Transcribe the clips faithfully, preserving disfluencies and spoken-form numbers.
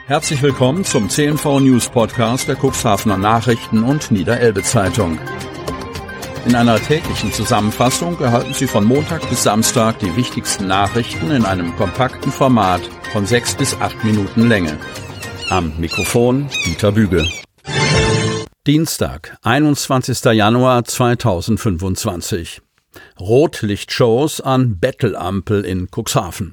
Herzlich willkommen zum C N V News Podcast der Cuxhavener Nachrichten und Niederelbe Zeitung. In einer täglichen Zusammenfassung erhalten Sie von Montag bis Samstag die wichtigsten Nachrichten in einem kompakten Format von sechs bis acht Minuten Länge. Am Mikrofon Dieter Büge. Dienstag, einundzwanzigster Januar zweitausendfünfundzwanzig. Rotlichtshows an Bettelampel in Cuxhaven.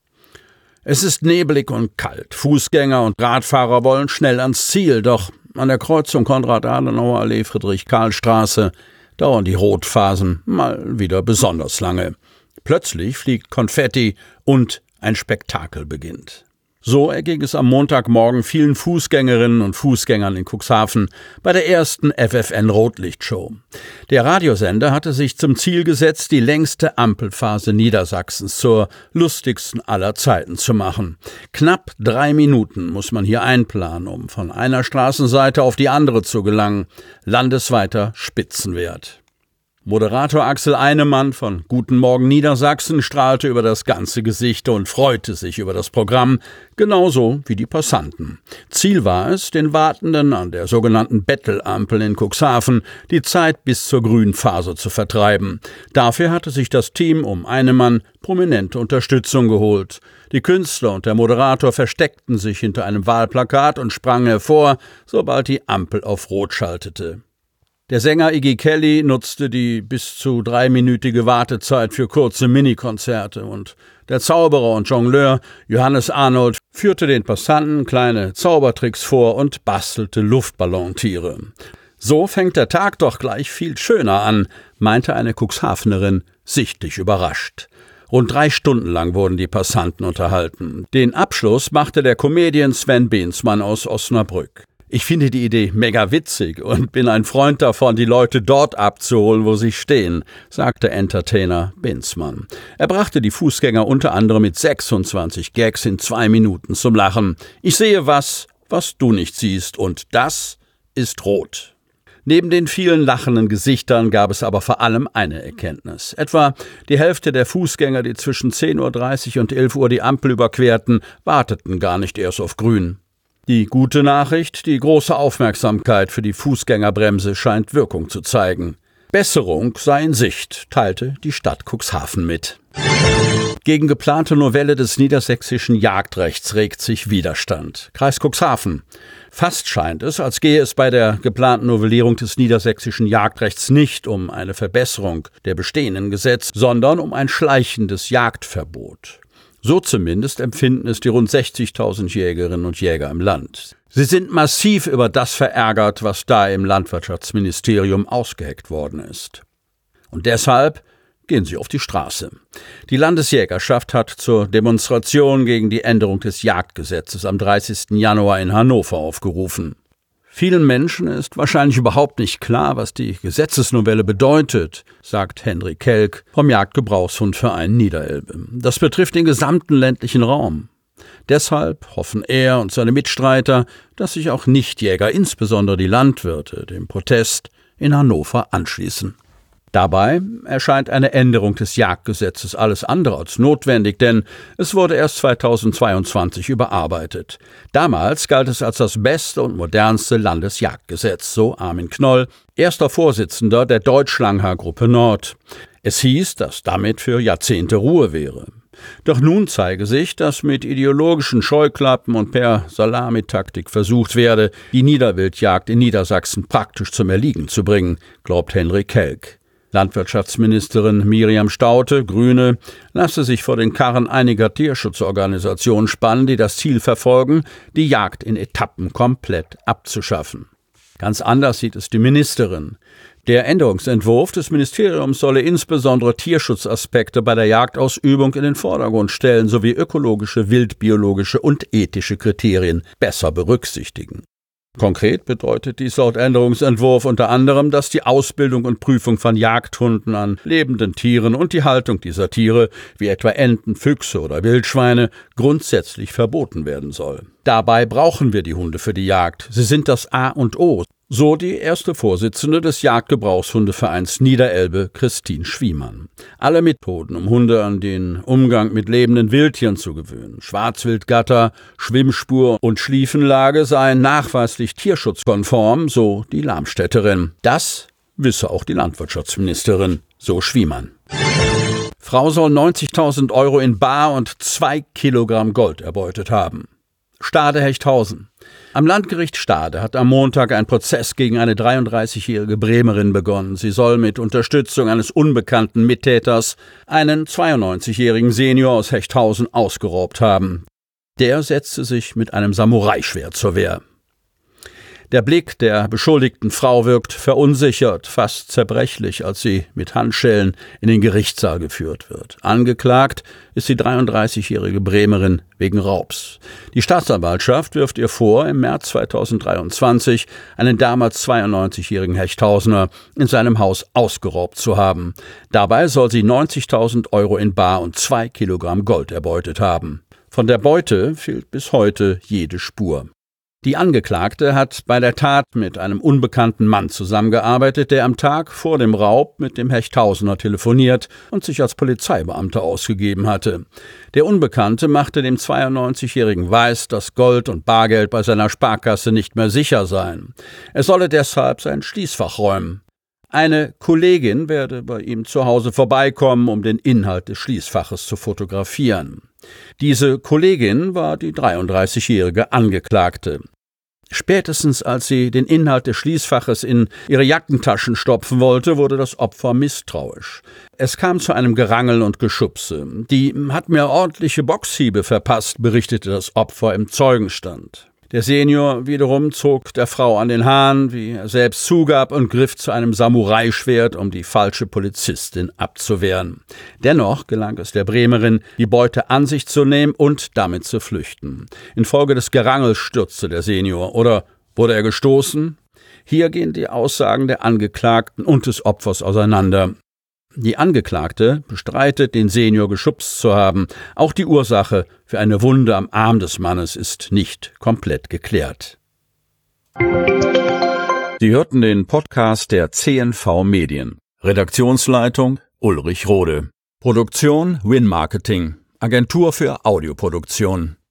Es ist nebelig und kalt. Fußgänger und Radfahrer wollen schnell ans Ziel, doch an der Kreuzung Konrad-Adenauer-Allee, Friedrich-Karl-Straße dauern die Rotphasen mal wieder besonders lange. Plötzlich fliegt Konfetti und ein Spektakel beginnt. So erging es am Montagmorgen vielen Fußgängerinnen und Fußgängern in Cuxhaven bei der ersten F F N-Rotlichtshow. Der Radiosender hatte sich zum Ziel gesetzt, die längste Ampelphase Niedersachsens zur lustigsten aller Zeiten zu machen. Knapp drei Minuten muss man hier einplanen, um von einer Straßenseite auf die andere zu gelangen. Landesweiter Spitzenwert. Moderator Axel Einemann von Guten Morgen Niedersachsen strahlte über das ganze Gesicht und freute sich über das Programm, genauso wie die Passanten. Ziel war es, den Wartenden an der sogenannten Bettelampel in Cuxhaven die Zeit bis zur grünen Phase zu vertreiben. Dafür hatte sich das Team um Einemann prominente Unterstützung geholt. Die Künstler und der Moderator versteckten sich hinter einem Wahlplakat und sprangen hervor, sobald die Ampel auf Rot schaltete. Der Sänger Iggy Kelly nutzte die bis zu dreiminütige Wartezeit für kurze Minikonzerte und der Zauberer und Jongleur Johannes Arnold führte den Passanten kleine Zaubertricks vor und bastelte Luftballontiere. So fängt der Tag doch gleich viel schöner an, meinte eine Cuxhavenerin, sichtlich überrascht. Rund drei Stunden lang wurden die Passanten unterhalten. Den Abschluss machte der Comedian Sven Beensmann aus Osnabrück. Ich finde die Idee mega witzig und bin ein Freund davon, die Leute dort abzuholen, wo sie stehen, sagte Entertainer Beensmann. Er brachte die Fußgänger unter anderem mit sechsundzwanzig Gags in zwei Minuten zum Lachen. Ich sehe was, was du nicht siehst, und das ist rot. Neben den vielen lachenden Gesichtern gab es aber vor allem eine Erkenntnis. Etwa die Hälfte der Fußgänger, die zwischen zehn Uhr dreißig und elf Uhr die Ampel überquerten, warteten gar nicht erst auf Grün. Die gute Nachricht, die große Aufmerksamkeit für die Fußgängerbremse scheint Wirkung zu zeigen. Besserung sei in Sicht, teilte die Stadt Cuxhaven mit. Gegen geplante Novelle des niedersächsischen Jagdrechts regt sich Widerstand. Kreis Cuxhaven. Fast scheint es, als gehe es bei der geplanten Novellierung des niedersächsischen Jagdrechts nicht um eine Verbesserung der bestehenden Gesetze, sondern um ein schleichendes Jagdverbot. So zumindest empfinden es die rund sechzigtausend Jägerinnen und Jäger im Land. Sie sind massiv über das verärgert, was da im Landwirtschaftsministerium ausgeheckt worden ist. Und deshalb gehen sie auf die Straße. Die Landesjägerschaft hat zur Demonstration gegen die Änderung des Jagdgesetzes am dreißigsten Januar in Hannover aufgerufen. Vielen Menschen ist wahrscheinlich überhaupt nicht klar, was die Gesetzesnovelle bedeutet, sagt Henrik Kelk vom Jagdgebrauchshundverein Niederelbe. Das betrifft den gesamten ländlichen Raum. Deshalb hoffen er und seine Mitstreiter, dass sich auch Nichtjäger, insbesondere die Landwirte, dem Protest in Hannover anschließen. Dabei erscheint eine Änderung des Jagdgesetzes alles andere als notwendig, denn es wurde erst zweitausendzweiundzwanzig überarbeitet. Damals galt es als das beste und modernste Landesjagdgesetz, so Armin Knoll, erster Vorsitzender der Deutschlanghaar-Gruppe Nord. Es hieß, dass damit für Jahrzehnte Ruhe wäre. Doch nun zeige sich, dass mit ideologischen Scheuklappen und per Salamitaktik versucht werde, die Niederwildjagd in Niedersachsen praktisch zum Erliegen zu bringen, glaubt Henrik Kelk. Landwirtschaftsministerin Miriam Staudte, Grüne, lasse sich vor den Karren einiger Tierschutzorganisationen spannen, die das Ziel verfolgen, die Jagd in Etappen komplett abzuschaffen. Ganz anders sieht es die Ministerin. Der Änderungsentwurf des Ministeriums solle insbesondere Tierschutzaspekte bei der Jagdausübung in den Vordergrund stellen sowie ökologische, wildbiologische und ethische Kriterien besser berücksichtigen. Konkret bedeutet dies laut Änderungsentwurf unter anderem, dass die Ausbildung und Prüfung von Jagdhunden an lebenden Tieren und die Haltung dieser Tiere, wie etwa Enten, Füchse oder Wildschweine, grundsätzlich verboten werden soll. Dabei brauchen wir die Hunde für die Jagd. Sie sind das A und O, So die erste Vorsitzende des Jagdgebrauchshundevereins Niederelbe, Christine Schwiemann. Alle Methoden, um Hunde an den Umgang mit lebenden Wildtieren zu gewöhnen, Schwarzwildgatter, Schwimmspur und Schliefenlage, seien nachweislich tierschutzkonform, so die Lamstädterin. Das wisse auch die Landwirtschaftsministerin, so Schwiemann. Frau soll neunzigtausend Euro in bar und zwei Kilogramm Gold erbeutet haben. Stade-Hechthausen. Am Landgericht Stade hat am Montag ein Prozess gegen eine dreiunddreißigjährige Bremerin begonnen. Sie soll mit Unterstützung eines unbekannten Mittäters einen zweiundneunzigjährigen Senior aus Hechthausen ausgeraubt haben. Der setzte sich mit einem Samurai-Schwert zur Wehr. Der Blick der beschuldigten Frau wirkt verunsichert, fast zerbrechlich, als sie mit Handschellen in den Gerichtssaal geführt wird. Angeklagt ist die dreiunddreißigjährige Bremerin wegen Raubs. Die Staatsanwaltschaft wirft ihr vor, im März zweitausenddreiundzwanzig einen damals zweiundneunzigjährigen Hechthausener in seinem Haus ausgeraubt zu haben. Dabei soll sie neunzigtausend Euro in bar und zwei Kilogramm Gold erbeutet haben. Von der Beute fehlt bis heute jede Spur. Die Angeklagte hat bei der Tat mit einem unbekannten Mann zusammengearbeitet, der am Tag vor dem Raub mit dem Hechthausener telefoniert und sich als Polizeibeamter ausgegeben hatte. Der Unbekannte machte dem zweiundneunzigjährigen weiß, dass Gold und Bargeld bei seiner Sparkasse nicht mehr sicher seien. Er solle deshalb sein Schließfach räumen. Eine Kollegin werde bei ihm zu Hause vorbeikommen, um den Inhalt des Schließfaches zu fotografieren. Diese Kollegin war die dreiunddreißigjährige Angeklagte. Spätestens als sie den Inhalt des Schließfaches in ihre Jackentaschen stopfen wollte, wurde das Opfer misstrauisch. Es kam zu einem Gerangel und Geschubse. Die hat mir ordentliche Boxhiebe verpasst, berichtete das Opfer im Zeugenstand. Der Senior wiederum zog der Frau an den Haaren, wie er selbst zugab, und griff zu einem Samurai-Schwert, um die falsche Polizistin abzuwehren. Dennoch gelang es der Bremerin, die Beute an sich zu nehmen und damit zu flüchten. Infolge des Gerangels stürzte der Senior. Oder wurde er gestoßen? Hier gehen die Aussagen der Angeklagten und des Opfers auseinander. Die Angeklagte bestreitet, den Senior geschubst zu haben. Auch die Ursache für eine Wunde am Arm des Mannes ist nicht komplett geklärt. Sie hörten den Podcast der C N V Medien. Redaktionsleitung Ulrich Rode. Produktion Win Marketing. Agentur für Audioproduktion.